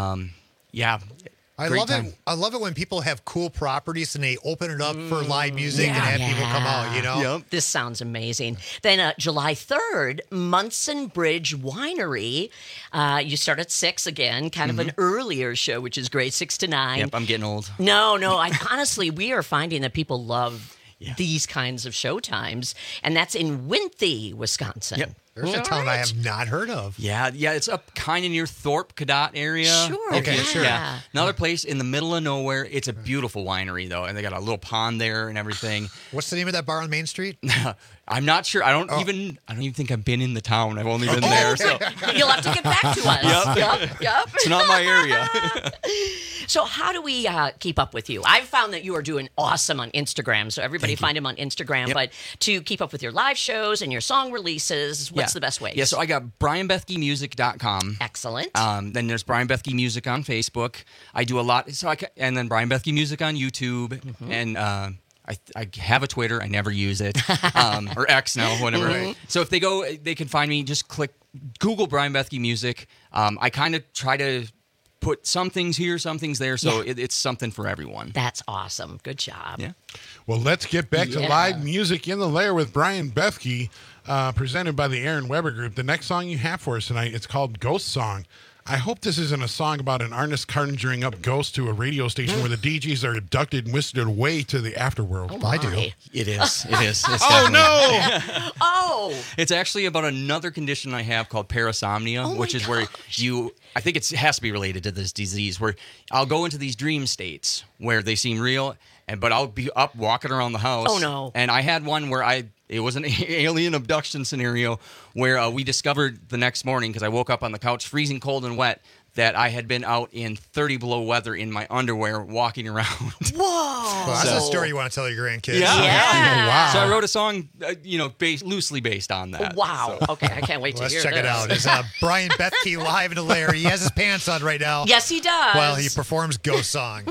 K: Yeah.
H: I
K: Great
H: love
K: time.
H: it. I love it when people have cool properties and they open it up for live music and have people come out. You know.
J: This sounds amazing. Then July 3rd, Munson Bridge Winery. You start at 6 again, kind of an earlier show, which is great, 6 to 9.
K: Yep, I'm getting old.
J: No. Honestly, we are finding that people love these kinds of show times, and that's in Winthy, Wisconsin.
K: Yep.
H: There's a town I have not heard of.
K: Yeah, it's up kind of near Thorpe, Cadott area.
J: Sure,
H: Okay,
J: yeah.
H: sure.
K: Yeah. Another place in the middle of nowhere. It's a beautiful winery, though, and they got a little pond there and everything.
H: What's the name of that bar on Main Street?
K: I'm not sure. I don't even think I've been in the town. I've only been there. So
J: You'll have to get back to us. Yep.
K: it's not my area.
J: So how do we keep up with you? I've found that you are doing awesome on Instagram, so everybody find him on Instagram.
K: Yep.
J: But to keep up with your live shows and your song releases, what's the best way?
K: Yeah, so I got BrianBethkeMusic.com.
J: Excellent.
K: Then there's Brian Bethke Music on Facebook. I do a lot. And then Brian Bethke Music on YouTube. And I have a Twitter. I never use it. Or X now, whatever. So if they go, they can find me. Just Google Brian Bethke Music. I kind of try to put some things here, some things there. So it's something for everyone.
J: That's awesome. Good job.
K: Yeah.
I: Well, let's get back to live music in the lair with Brian Bethke, presented by the Aaron Weber Group. The next song you have for us tonight, it's called Ghost Song. I hope this isn't a song about an artist conjuring up ghosts to a radio station where the DJs are abducted and whisked away to the afterworld.
J: Oh,
H: I do.
K: It is. It's
I: Oh,
K: definitely-
I: no!
J: Oh,
K: It's actually about another condition I have called parasomnia, which is where I think it has to be related to this disease, where I'll go into these dream states where they seem real, but I'll be up walking around the house.
J: Oh, no.
K: And I had one where it was an alien abduction scenario where we discovered the next morning, because I woke up on the couch freezing cold and wet, that I had been out in 30 below weather in my underwear walking around.
J: whoa.
H: Well, that's a story you want to tell your grandkids.
J: Yeah.
I: Wow.
K: So I wrote a song, loosely based on that.
J: Wow.
K: So.
J: Okay, I can't wait to
H: Let's
J: hear
H: check
J: this.
H: it out. It's Brian Bethke live in the lair. He has his pants on right now
J: Yes, he does.
H: while he performs Ghost Song.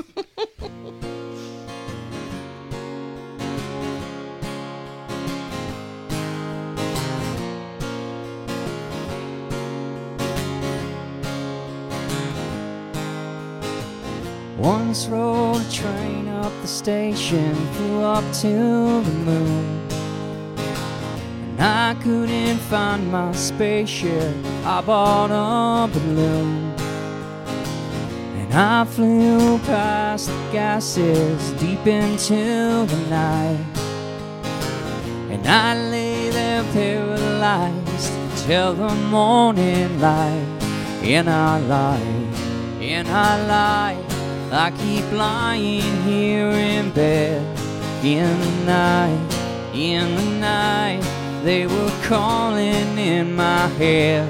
L: Once rode a train up the station, flew up to the moon. And I couldn't find my spaceship, I bought a balloon. And I flew past the gases deep into the night. And I lay there paralyzed till the morning light. And I lie, I keep lying here in bed. In the night, they were calling in my head.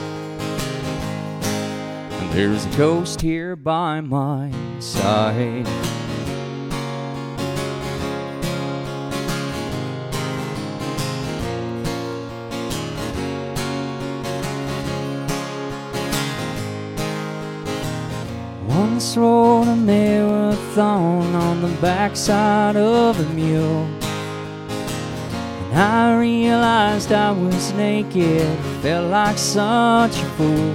L: And there's a ghost here by my side. once rode a marathon on the backside of a mule. And I realized I was naked, felt like such a fool.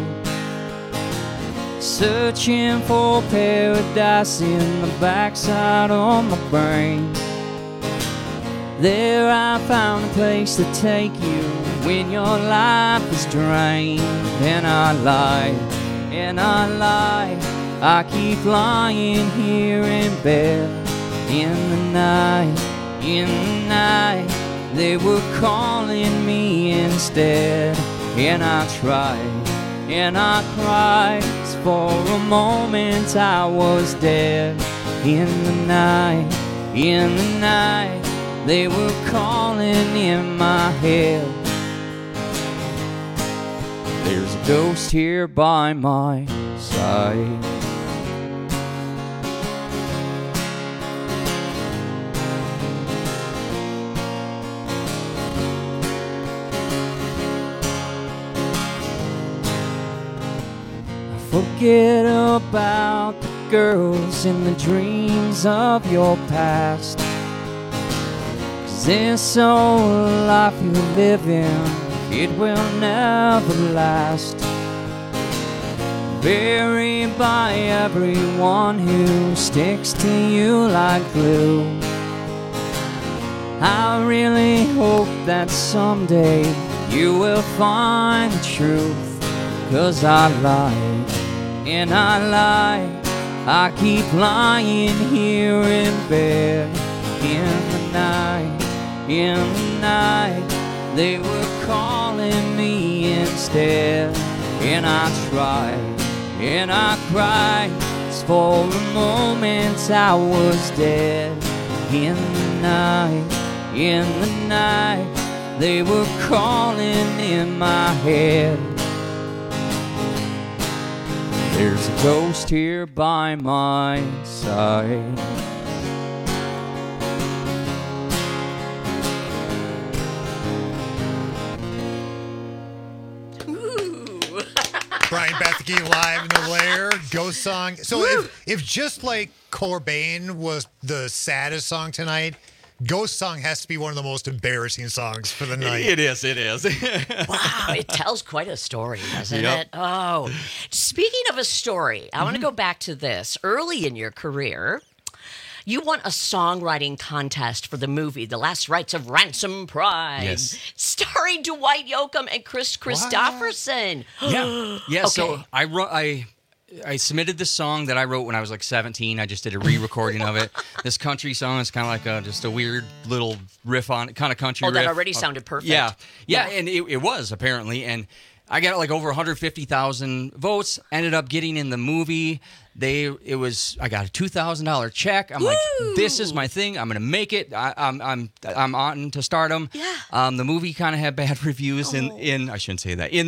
L: Searching for paradise in the backside of my brain. There I found a place to take you when your life is drained. And I lied, and I lied, I keep lying here in bed. In the night, they were calling me instead. And I tried, and I cried, for a moment I was dead. In the night, they were calling in my head. There's a ghost here by my side. Forget about the girls and the dreams of your past. 'Cause this old life you live in, it will never last. Buried by everyone who sticks to you like glue. I really hope that someday you will find the truth. 'Cause I lied, and I lied, I keep lying here in bed. In the night, they were calling me instead. And I tried, and I cried, 'cause for a moment I was dead. In the night, they were calling in my head. There's a ghost here by my side.
H: Brian Bethke live in the Lair, Ghost Song. So if just like Cobain was the saddest song tonight, Ghost Song has to be one of the most embarrassing songs for the night.
K: It is.
J: Wow, it tells quite a story, doesn't
K: Yep.
J: it? Oh, speaking of a story, I want to go back to this. Early in your career, you won a songwriting contest for the movie The Last Rites of Ransom Pride,
K: Yes.
J: starring Dwight Yoakam and Chris Christopherson.
K: Yeah.
J: Okay.
K: So I submitted this song that I wrote when I was like 17. I just did a re-recording of it. This country song is kind of like just a weird little riff on it, kind of country riff.
J: that already sounded perfect.
K: Yeah, and it was apparently. And I got like over 150,000 votes. Ended up getting in the movie. I got a $2,000 check. I'm like, this is my thing. I'm gonna make it. I'm on to stardom.
J: Yeah.
K: The movie kind of had bad reviews in I shouldn't say that in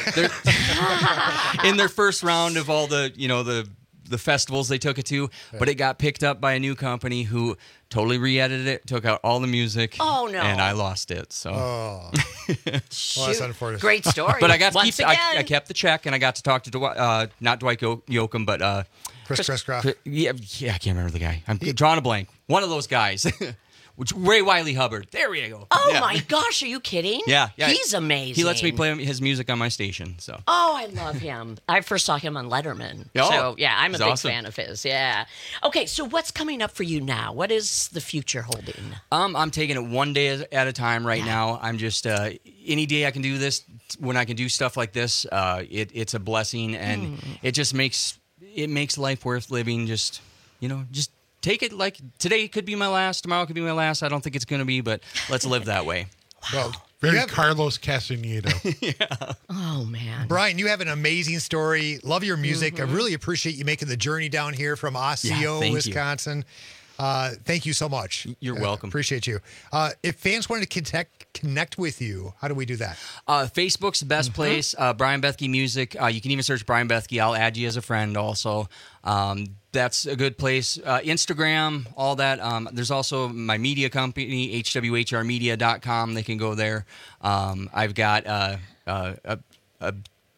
K: their first round of all the festivals they took it to, but it got picked up by a new company who totally re-edited it, took out all the music.
J: Oh, no.
K: And I lost it. So.
H: Well, that's unfortunate.
J: Great story.
K: But I got to
J: Once
K: keep.
J: again.
K: I kept the check, and I got to talk to not Dwight Yoakam, but
H: Chris Croft.
K: Yeah, I can't remember the guy. I'm drawing a blank. One of those guys. Ray Wiley Hubbard. There we go.
J: Oh
K: Yeah.
J: my gosh, are you kidding?
K: Yeah.
J: He's amazing.
K: He lets me play his music on my station. So.
J: Oh, I love him. I first saw him on Letterman.
K: Oh,
J: so, yeah, I'm a
K: he's
J: big
K: awesome.
J: fan of his. Yeah. Okay, so what's coming up for you now? What is the future holding?
K: I'm taking it one day at a time right now. I'm just any day I can do this. When I can do stuff like this, it's a blessing, and it just makes life worth living. Just take it like today could be my last, tomorrow could be my last. I don't think it's going to be, but let's live that way.
I: Well, very Carlos Castaneda.
J: Oh, man.
H: Brian, you have an amazing story. Love your music. I really appreciate you making the journey down here from Osseo,
K: thank you.
H: Wisconsin. Thank you so much.
K: You're welcome.
H: Appreciate you. If fans wanted to connect with you, how do we do that?
K: Facebook's the best place. Brian Bethke Music. You can even search Brian Bethke. I'll add you as a friend also. That's a good place. Instagram, all that. There's also my media company, hwhrmedia.com. They can go there. I've got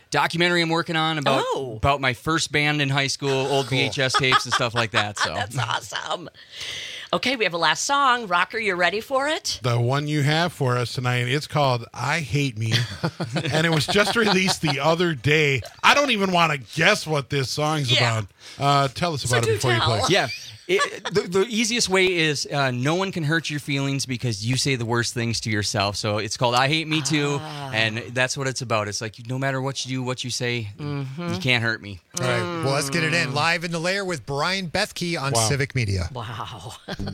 K: documentary I'm working on about my first band in high school, old VHS tapes and stuff like that. So
J: That's awesome. Okay, we have a last song. Rocker, you ready for it?
I: The one you have for us tonight, it's called I Hate Me. And it was just released the other day. I don't even want to guess what this song's about. Tell us about it before you play.
K: Yeah. The easiest way is no one can hurt your feelings because you say the worst things to yourself. So it's called I Hate Me Too, and that's what it's about. It's like no matter what you do, what you say, you can't hurt me.
H: All right, well, let's get it in. Live in the Lair with Brian Bethke on Civic Media.
J: Wow.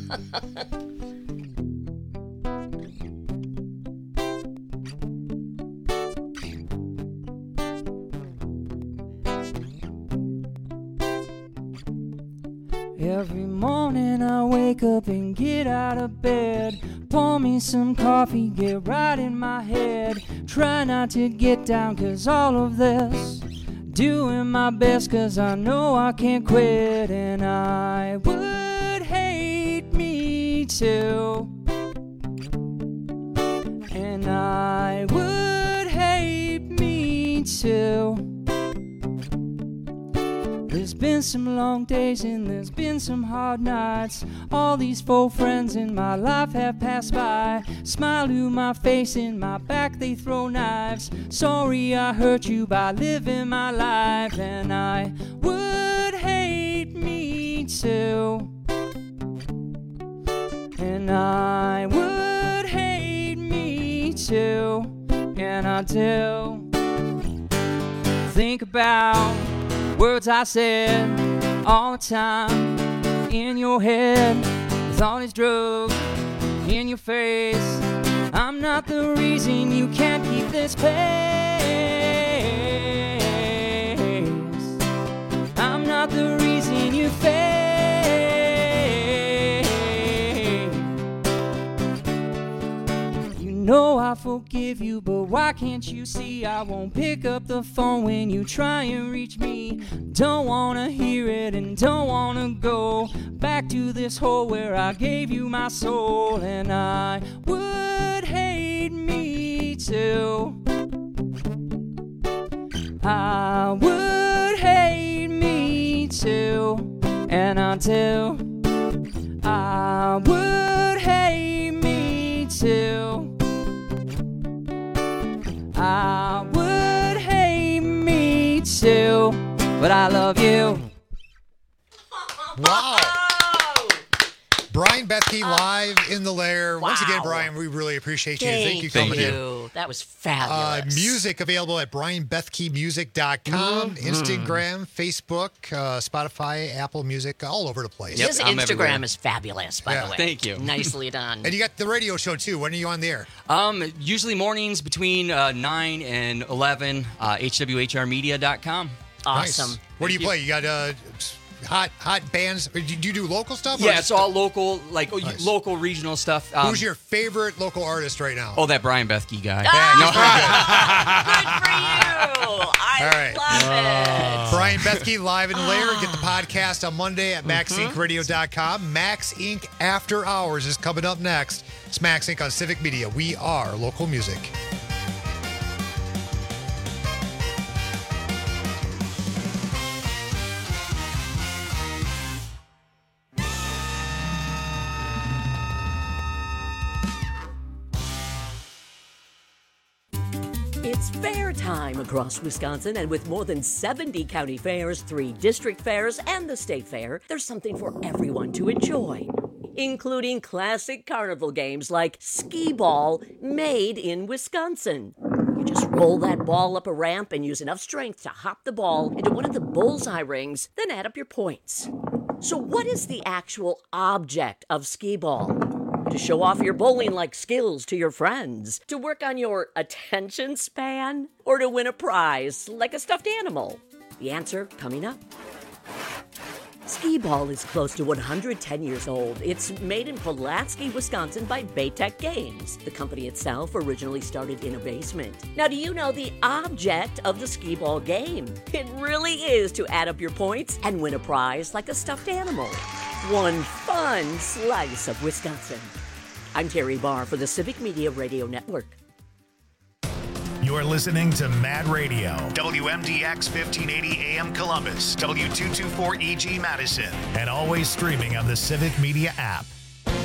L: Every morning I wake up and get out of bed, pour me some coffee, get right in my head, try not to get down 'cause all of this, doing my best 'cause I know I can't quit, and I would hate me too, and I would hate me too. There's been some long days and there's been some hard nights. All these faux friends in my life have passed by. Smile to my face, in my back they throw knives. Sorry I hurt you by living my life, and I would hate me too, and I would hate me too, and I do think about words I said all the time in your head, with all these drugs in your face. I'm not the reason you can't keep this pace. I'm not the reason you fail. know I forgive you, but why can't you see I won't pick up the phone when you try and reach me? Don't wanna hear it and don't wanna go back to this hole where I gave you my soul. And I would hate me too. I would hate me too. And until I would hate me too. I would hate me too. But I love you.
H: Wow. Brian Bethke live in the Lair. Once again, Brian, we really appreciate you. Thank you for coming in.
J: That was fabulous.
H: Music available at brianbethkemusic.com, Instagram, Facebook, Spotify, Apple Music, all over the place.
J: His Instagram is fabulous, by the way.
K: Thank you.
J: Nicely done.
H: And you got the radio show, too. When are you on the air?
K: Usually mornings between 9 and 11, hwhrmedia.com.
J: Awesome.
H: Nice. What do you play? You got hot bands? Do you do local stuff?
K: Yeah, it's all local, like local regional stuff.
H: Who's your favorite local artist right now?
K: Oh, that Brian Bethke guy.
H: Yeah,
J: Good for you. I love it.
H: Brian Bethke live in the Lair. Get the podcast on Monday at MaxIncRadio.com. Max Inc. After Hours is coming up next. It's Max Inc. on Civic Media. We are local music.
O: It's fair time across Wisconsin, and with more than 70 county fairs, 3 district fairs, and the state fair, there's something for everyone to enjoy, including classic carnival games like skee ball, made in Wisconsin. You just roll that ball up a ramp and use enough strength to hop the ball into one of the bullseye rings, then add up your points. So what is the actual object of skee ball? To show off your bowling-like skills to your friends? To work on your attention span? Or to win a prize like a stuffed animal? The answer coming up. Skee ball is close to 110 years old. It's made in Pulaski, Wisconsin by Baytech Games. The company itself originally started in a basement. Now, do you know the object of the skee ball game? It really is to add up your points and win a prize like a stuffed animal. One fun slice of Wisconsin. I'm Terry Barr for the Civic Media Radio Network.
A: You're listening to Mad Radio, WMDX 1580 AM Columbus, W224 EG Madison, and always streaming on the Civic Media app.